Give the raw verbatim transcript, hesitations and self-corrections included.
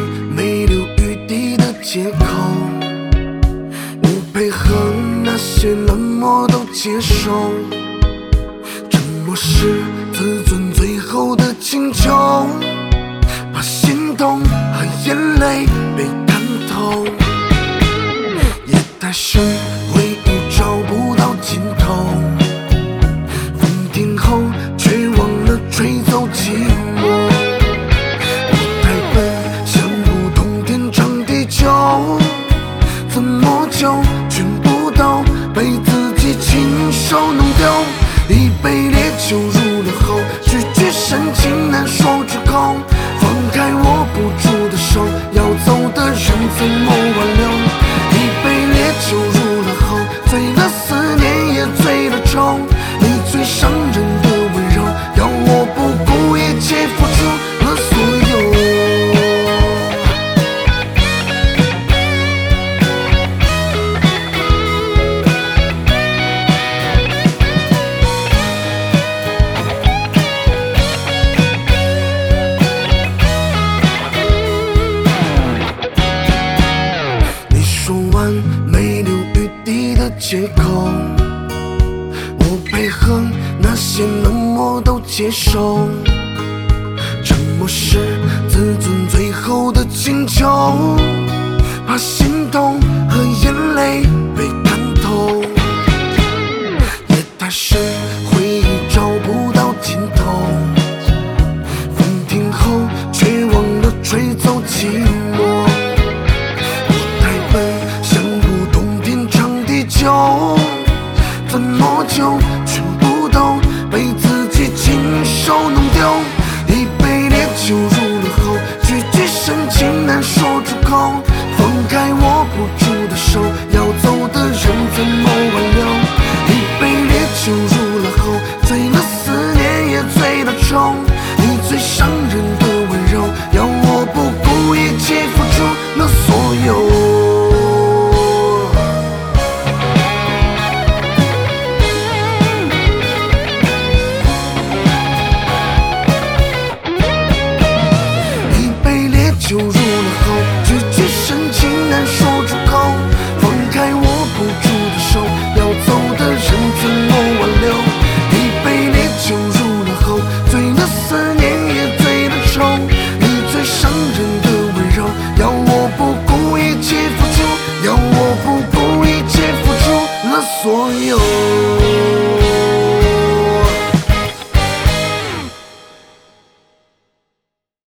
没留余地的借口，我配合那些冷漠都接受，沉默是自尊最后的请求，把心痛和眼泪被看透，夜太深，回忆找不到尽头，风停后却忘了吹走寂寞，我太笨，想不通天长地久，怎么就全部都被自己亲手弄丢，一杯烈酒入了喉，句句深情难说出口，放开握不住的手，要走的人怎么挽留，一杯烈酒入了喉，醉了思念也醉了愁，你最伤人的温柔，要我不顾一切付出了所有。你说完没留余地的借口，我配合那些冷漠都接受，沉默是自尊最后的请求，把心痛和眼泪被看透，夜太深，回忆找不到尽头，风停后却忘了吹走寂寞，我太笨，想不通天长地久，怎么就全部都被自己亲手弄丢，一杯烈酒入了喉，句句深情难说出口，放开握不住的手，要走的人怎么挽留，一杯烈酒入了喉，醉了思念也醉了愁，你最伤人的温柔，要我不顾一切付出了所有。酒入了喉，句句深情难说出口，放开握不住的手，要走的人怎么挽留，一杯烈酒入了喉，醉了思念也醉了愁，你最伤人的温柔，要我不顾一切付出，要我不顾一切付出了所有。